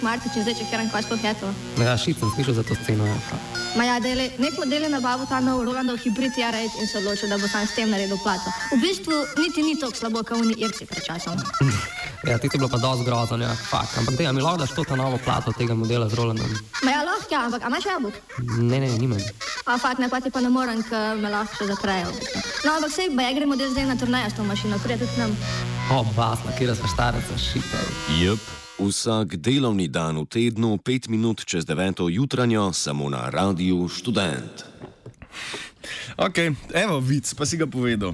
Martič in zdaj, če kjeram kaj sploh je to. Ja, šit sem slišal za to sceno, ja. Ma ja, nek model je nabavil ta nov Rolandov hibrid R8 in se odločil, da bo sam s tem naredil plato. V bistvu niti ni toliko slabo, kot oni Irci pred časom. Ja, ti si bilo pa dosti grozno, ja, fakt. Ampak dej, a mi lahko daš to ta novo plato tega modela z Rolandom? Ma ja, lahko, ja, ampak a imaš jabolk? Ne, nimam. A fakt, ne, pa ti pa ne morem, ker me lahko še zaprejo. No, ampak sej, ba ja gre model zdaj na turnejo s to mašino, prije tudi k nam. O, basla, kjera sva štareca, šita. Jep. Vsak delovni dan v tednu, 5 minut čez 9. jutranjo, samo na Radiu Študent. Ok, evo, vic, pa si ga povedal.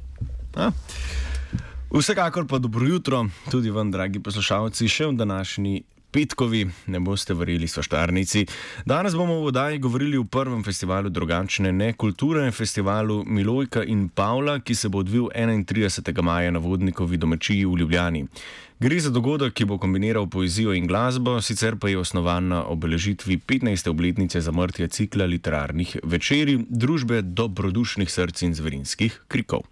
Vsekakor pa dobro jutro, tudi vam, dragi poslušalci, še v današnji petkovi, ne boste verjeli, so štarnici. Danes bomo v oddaji govorili o prvem festivalu drugačne nekulture, festivalu Milojka in Pavla, ki se bo odvil 31. maja na Vodnikovi domačiji v Ljubljani. Gre za dogodek, ki bo kombiniral poezijo in glasbo, sicer pa je osnovan na obeležitvi 15. obletnice zamrtja cikla literarnih večerij družbe dobrodušnih src in zverinskih krikov.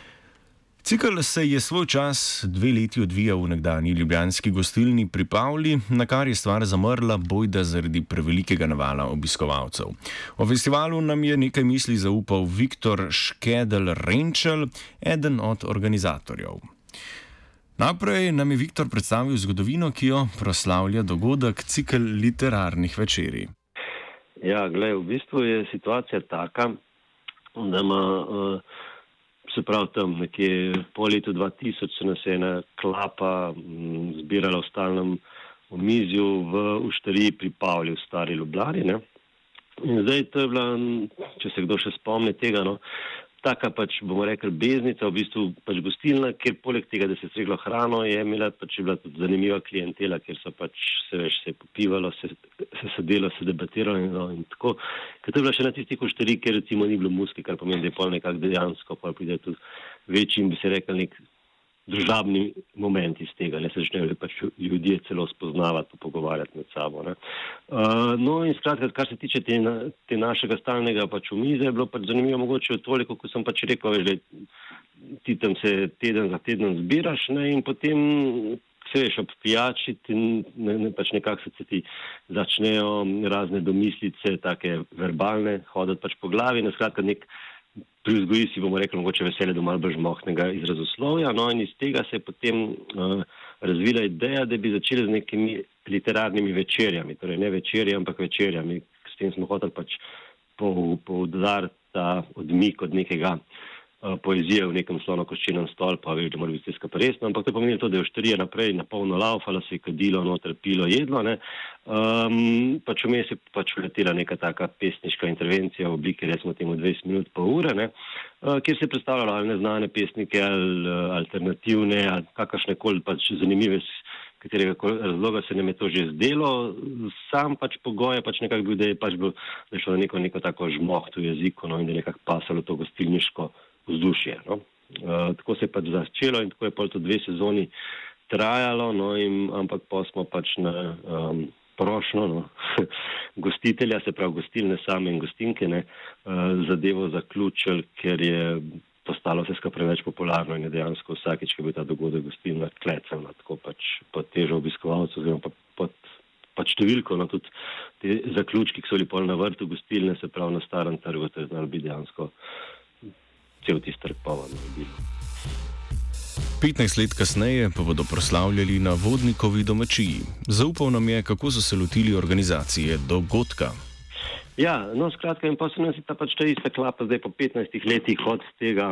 Cikel se je svoj čas 2 leti odvijal v nekdanji ljubljanski gostilni pri Pavli, na kar je stvar zamrla bojda zaradi prevelikega navala obiskovalcev. O festivalu nam je nekaj misli zaupal Viktor Škedl-Renčel, eden od organizatorjev. Najprej nam je Viktor predstavil zgodovino, ki jo proslavlja dogodek cikel literarnih večerij. Ja, glej, v bistvu je situacija taka, da ima... Se pravi, tam nekje po letu 2000 se nas je ena klapa zbirala v stalnem omizju v Uštariji pri Pavli v Stari Ljubljani. Ne? In zdaj to je bila, če se kdo še spomne tega, no, taka pač, bomo rekli, beznica, v bistvu pač gostilna, kjer poleg tega, da se je streglo hrano, je imela pač je bila tudi zanimiva klientela, kjer so pač se je popivalo, se sedelo, se debatiralo in tako. Ker to je bila še na tistih Uštarij, kjer recimo ni bilo muzike, kar pomeni, da je pol nekako dejansko, pol pride tudi večji in bi se rekel nek družabni moment iz tega, ne se začnejo pač ljudje celo spoznavati, pogovarjati med sabo. Ne. No in skratka, kar se tiče te našega stalnega pač umize, je bilo pač zanimivo mogoče toliko, ko sem pač rekel, veš, da ti tam se teden za teden zbiraš, ne, in potem se veš ob pijači, pač nekako se ti začnejo razne domislice, take verbalne, hoditi pač po glavi, skratka nek privzgoji si, bomo rekli, mogoče veselje do malo bolj žmohnega izrazoslovja, no in iz tega se je potem razvila ideja, da bi začeli z nekimi literarnimi večerjami, torej ne večerji, ampak večerjami. S tem smo hoteli pač poudariti ta odmik od nekega poezije v nekem slonokoščenem stolpu, veš, da mora biti vse skupaj resno, ampak to pomeni to, da je Uštarija naprej napolno laufala, se je kadilo, noter pilo, jedlo, ne. Pač vmes je pač vletela neka taka pesniška intervencija v obliki, recimo temu 20 minut pa ure, ne, kjer se je predstavljalo ali neznane pesnike, ali alternativne, ali kakršnekoli pač zanimive, katerega razloga se nam je to že zdelo, sam pač pogoj je pač nekako bil, da je pač bil, da je šlo neko tako žmoht v jeziku, no, in da je nekako pasalo to gostilniško vzdušje, no. Tako se je pač začelo in tako je pol to 2 sezoni trajalo, no, ampak pa smo pač na prošnjo, no, gostitelja, se pravi gostilne same in gostinke, ne, zadevo zaključili, ker je postalo vse skupaj preveč popularno in je dejansko vsakič, ko je bil ta dogodek gostilna klecala, tako pač pod težo obiskovalcev, oziroma pod številko, no, tudi te zaključki, ki so bili pol na vrtu gostilne, se pravi na Starem trgu, to je znalo biti dejansko cel tisti trg poln ljudi. 15 let kasneje pa bodo proslavljali na Vodnikovi domačiji. Zaupal nam je, kako so se lotili organizacije dogodka. Ja, no, skratka, in pa se nas je ta pač ta ista klapa zdaj po 15 letih od tega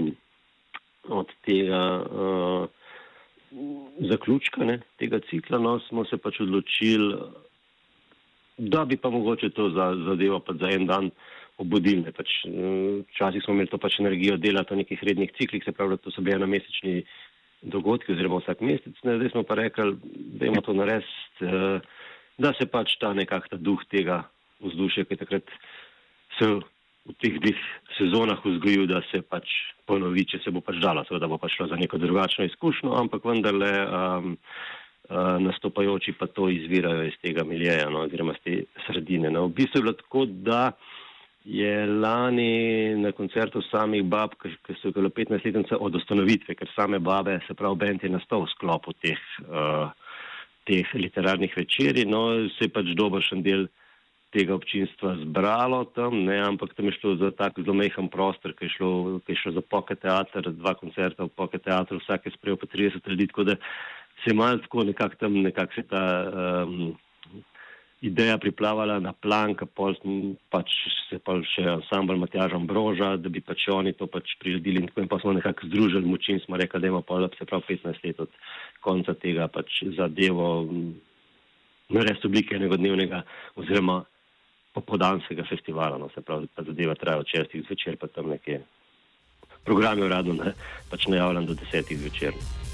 zaključka, ne, tega cikla, no, smo se pač odločili, da bi pa mogoče to zadevo pač za en dan obudilne. Pač, včasih smo imeli to pač energijo delati o nekih rednih ciklih, se pravi, da to so bili enomesečni dogodki oziroma vsak mesec. Ne, zdaj smo pa rekli, da imamo to narediti, da se pač ta nekak duh tega vzdušja, ki je takrat se v teh 2 sezonah vzgojil, da se pač ponovi, če se bo pač dalo, seveda bo pač šlo za neko drugačno izkušnjo, ampak vendarle nastopajoči pa to izvirajo iz tega miljeja, no, oziroma iz te sredine. No, v bistvu je bilo tako, da je lani na koncertu samih bab, ki so bilo 15-letnica od ustanovitve, ker same babe, se pravi, bend je nastal v sklopu teh literarnih večerij, no, se je pač dobršen del tega občinstva zbralo tam, ne, ampak tam je šlo za tak zelo majhen prostor, ki je šlo za Pocket teater, 2 koncerta v Pocket teatru, vsak je sprejel pa 30 ljudi, tako da se je malo tako nekako se ta ideja priplavala na plan, ka pol pač se pa še ansambl Matjaža Ambroža, da bi pač oni to pač priredili in tako in pa smo nekako združili moči in smo rekli, da ima pol, se pravi 15 let od konca tega pač zadevo narediti oblike enega dnevnega oziroma popoldanskega festivala, no, se pravi, ta zadeva traja od 6 zvečer, pa tam nekje program je uradno pač najavljen do 10 zvečer.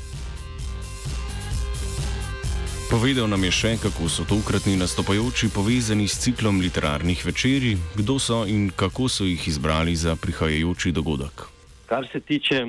Povedal nam je še, kako so tokratni nastopajoči povezani s ciklom literarnih večerij, kdo so in kako so jih izbrali za prihajajoči dogodek. Kar se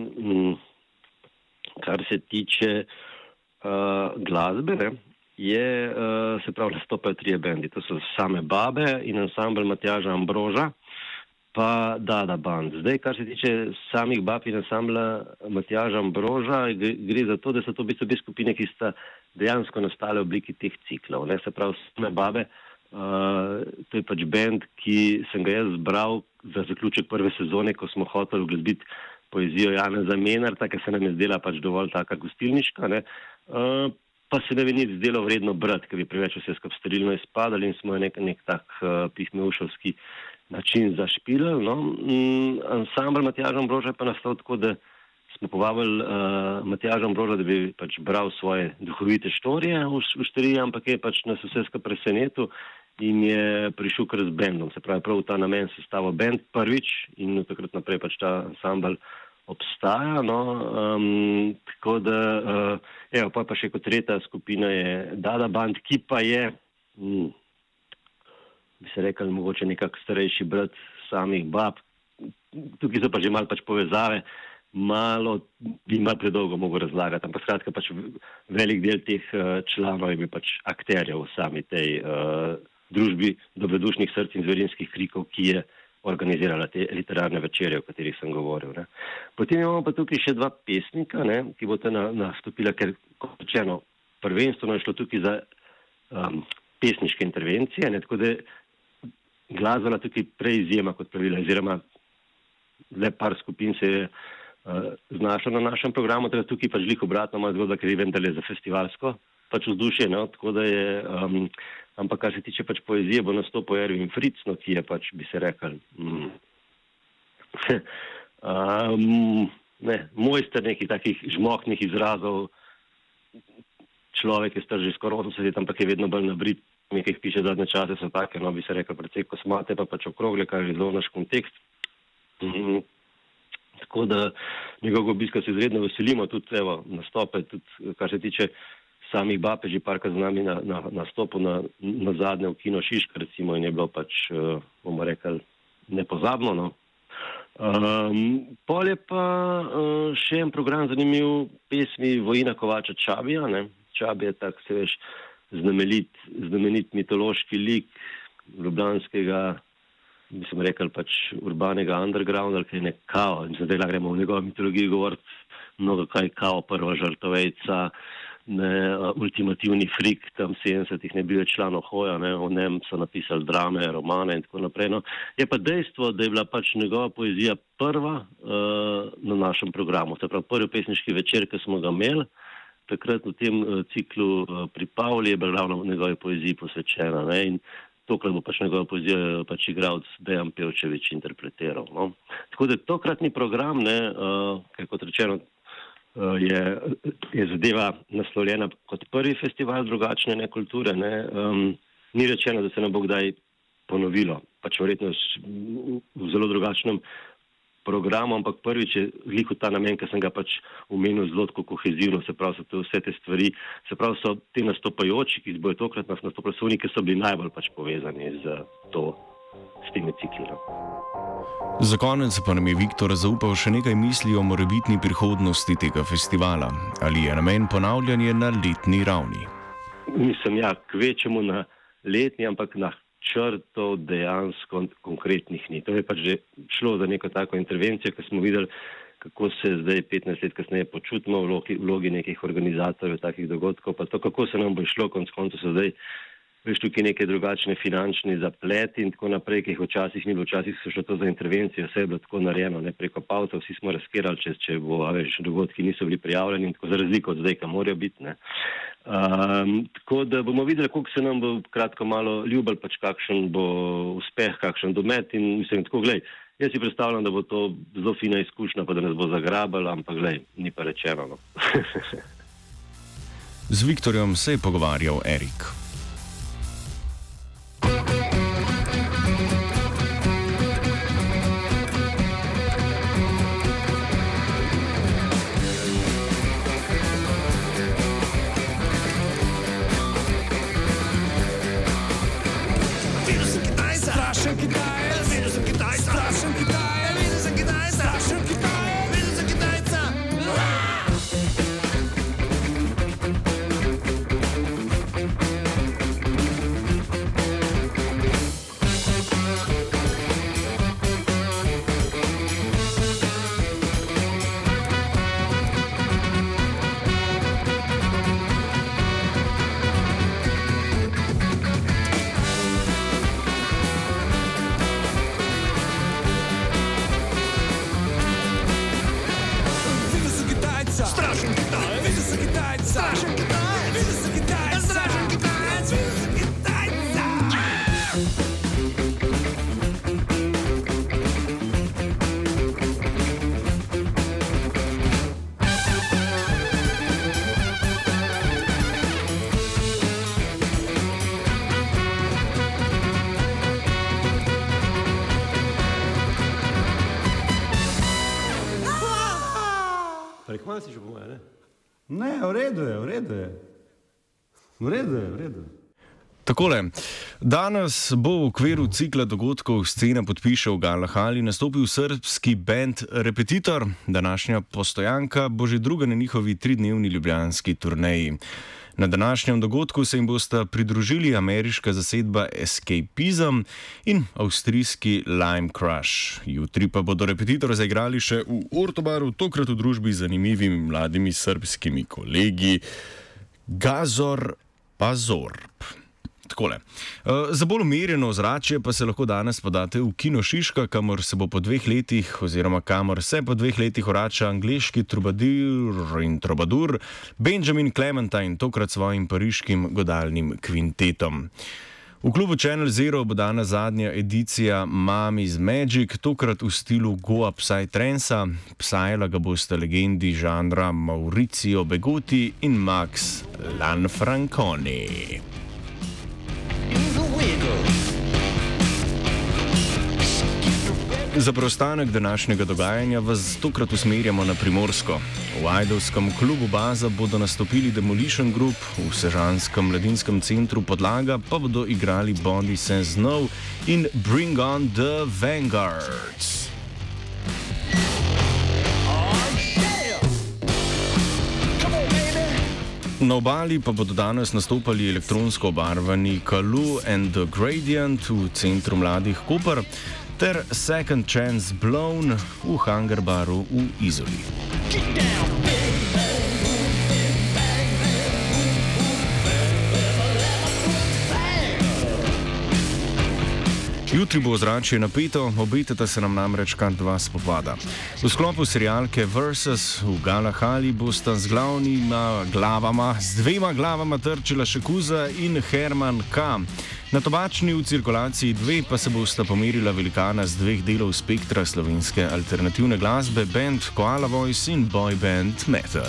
tiče glasbe, se pravi, nastopajo 3 bendi. To so Same babe in ansambl Matjaža Ambroža, pa Dada band. Zdaj, kar se tiče samih bab in ansambla Matjaža Ambroža, gre za to, da so to v bistvu 2 skupine, ki sta dejansko nastale v obliki teh ciklov. Ne? Se pravi, Same babe, to je pač band, ki sem ga jaz zbral za zaključek prve sezone, ko smo hoteli uglasbiti poezijo Janeza Menarta, ker se nam je zdela pač dovolj taka gostilniška, ne? Pa se ne bi nič zdelo vredno brati, ker bi preveč vse skupaj sterilno izpadali in smo nek tak pihmeušovski način zašpilali. No? Ansambl Matjaža Ambroža je pa nastal tako, da smo povabili Matjaža Ambroža, da bi pač bral svoje duhovite štorije v štoriji, ampak je pač nas vse skupaj presenetil in je prišel kar z bendom. Se pravi, prav v ta namen sestavil bend prvič in takrat naprej pač ta ansambl obstaja, no, tako da, pa še kot tretja skupina je Dada band, ki pa je, bi se rekel, mogoče nekak starejši brat samih bab. Tukaj so pa že malo pač povezave, malo bi malo predolgo mogel razlagati, ampak skratka pač velik del teh članov je bil pač akterjev v sami tej družbi dobrodušnih src in zverinskih krikov, ki je organizirala te literarne večerje, o katerih sem govoril. Ne. Potem imamo pa tukaj še 2 pesnika, ne, ki bodo nastopila, ker, kot rečeno, prvenstveno je šlo tukaj za pesniške intervencije, ne, tako da glasbena tukaj preizjema kot pravila, oziroma le par skupin se je znašlo na našem programu, tako tukaj pač glih obratno ima zgodba, ker je vendarle za festivalsko pač vzdušje, no, tako da je ampak kar se tiče pač poezije, bo nastopil Ervin Fritz, no, ki je pač, bi se rekel, mojster nekih takih žmohtnih izrazov, človek je star že skoraj 80 let, ampak je vedno bolj nabrit, nekaj piše zadnje čase, so take, no, bi se rekel, precej kosmate, pa pač okrogle, kar je zelo naš kontekst. Tako da njegovega obiska se izredno veselimo, tudi evo, nastope, tudi kar se tiče samih bab je že parkrat z nami nastopu na zadnje v Kino Šiška, recimo, in je bilo pač, bomo rekli, nepozabno, no. Pol je pa še en program zanimiv, pesmi Vojina Kovača Čabija, ne. Čabi je tak, se veš, znamenit mitološki lik ljubljanskega, bi sem rekel, pač urbanega undergrounda, ki je nek kao, in zdaj gremo v njegovi mitologiji govoriti mnogo kaj kao, prva žrtovejca, ultimativni frik, tam 70-ih ne bil član Ohoja, ne, o njem so napisali drame, romane in tako naprej. No. Je pa dejstvo, da je bila pač njegova poezija prva na našem programu. Se pravi, prvi pesniški večer, ki smo ga imeli, takrat v tem ciklu pri Pavli je bila ravno njegovi poeziji posvečena. Ne, in tokrat bo pač njegova poezija pač igralec Dejan Pevčevič interpretiral. No. Tako da tokratni program, ne, kot rečeno, je zadeva naslovljena kot prvi festival drugačne nekulture. Ne. Ni rečeno, da se ne bo kdaj ponovilo, pač verjetno v zelo drugačnem programu, ampak prvič je glih v ta namen, ker sem ga pač omenil zelo tako kohezivno, se pravi, so vse te stvari, se pravi, so te nastopajoči, ki bojo tokrat nastopali, so oni, ki so bili najbolj pač povezani s temi cikli. Za konec pa nam je Viktor zaupal še nekaj misli o morebitni prihodnosti tega festivala. Ali je namen ponavljanje na letni ravni? Mislim, kvečemu na letni, ampak na črtov dejansko konkretnih ni. To je pač že šlo za neko tako intervencijo, ko smo videli, kako se zdaj 15 let kasneje počutimo v vlogi nekih organizatorjev takih dogodkov, pa to, kako se nam bo išlo, konec koncev so zdaj veš tukaj neke drugačne finančni zapleti in tako naprej, ki jih včasih ni bilo, včasih so šlo to za intervencijo, vse je bilo tako narejeno, ne preko pavcev, vsi smo razkirali, če bo, veš, dogodki niso bili prijavljeni in tako za razliko od zdaj, kam morajo biti, ne. Tako da bomo videli, koliko se nam bo kratko malo ljubel, pač kakšen bo uspeh, kakšen domet in mislim, tako glej, jaz si predstavljam, da bo to zelo fina izkušnja, pa da nas bo zagrabala, ampak glej, ni pa rečeno, no. Z Viktorjem se je pogovarjal Erik. Ne, v redu je. V redu. Takole, danes bo v okviru cikla dogodkov Scena podpiše v Galahali nastopil srbski band Repetitor. Današnja postojanka bo že druga na njihovi 3-dnevni ljubljanski turneji. Na današnjem dogodku se jim bosta pridružili ameriška zasedba Escapism in avstrijski Lime Crush. Jutri pa bodo Repetitor zaigrali še v Ortobaru, tokrat v družbi z zanimivimi mladimi srbskimi kolegi Gazor Pazorb. Takole. Za bolj umirjeno ozračje pa se lahko danes podate v Kino Šiška, kamor se po 2 letih vrača angleški trubadur Benjamin Clementine, tokrat svojim pariškim godalnim kvintetom. V klubu Channel Zero bo danes zadnja edicija Mommy's Magic, tokrat v stilu Goa Psytrance. Psajala ga bosta legendi žanra Maurizio Begotti in Max Lanfranconi. Za preostanek današnjega dogajanja vas tokrat usmerjamo na Primorsko. V ajdovskem klubu Baza bodo nastopili Demolition Group, v sežanskem mladinskem centru Podlaga pa bodo igrali Body Sense No in Bring on the Vanguards. Na obali pa bodo danes nastopali elektronsko obarvani Kalu and the Gradient v centru mladih Koper ter Second Chance Blown v Hangar Baru v Izoli. Jutri bo ozračje napeto, obetata se nam namreč kar 2 spopada. V sklopu serialke Versus v Galahali bosta z 2 glavama trčila še Kuza in Herman K. Na Tobačni v cirkulaciji 2 pa se bosta pomerila velikana z 2 delov spektra slovenske alternativne glasbe, band Koala Voice in boy band Matter.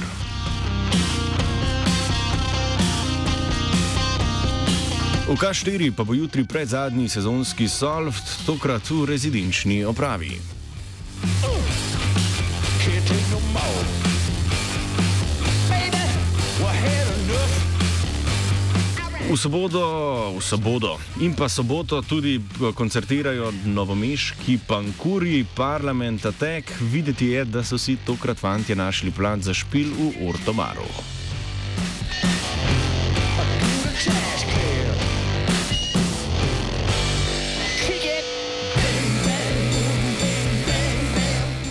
V K4 pa bo jutri predzadnji sezonski Solved, tokrat v rezidenčni opravi. V soboto in pa soboto tudi koncertirajo novomeški Pankuri, Parliament Attack. Videti je, da so si tokrat fantje našli plat za špil v Ortobaru.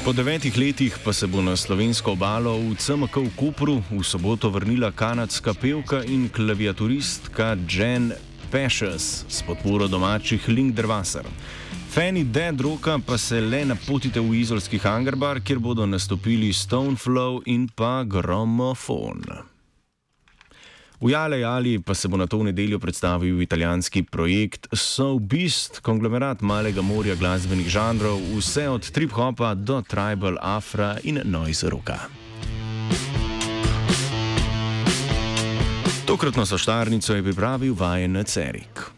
Po 9 letih pa se bo na slovensko obalo v CMK v Kopru v soboto vrnila kanadska pevka in klaviaturistka Jen Pescius s podporo domačih Linkderwasser. Fani Dead Rocka pa se le napotite v izolski hangarbar, kjer bodo nastopili Stoneflow in pa Gramofon. V Jalejali pa se bo na to v nedeljo predstavil italijanski projekt Soul Beast, konglomerat malega morja glasbenih žanrov, vse od trip-hopa do tribal, afra in noise rocka. Tokratno soštarnico je pripravil vajenec Erik.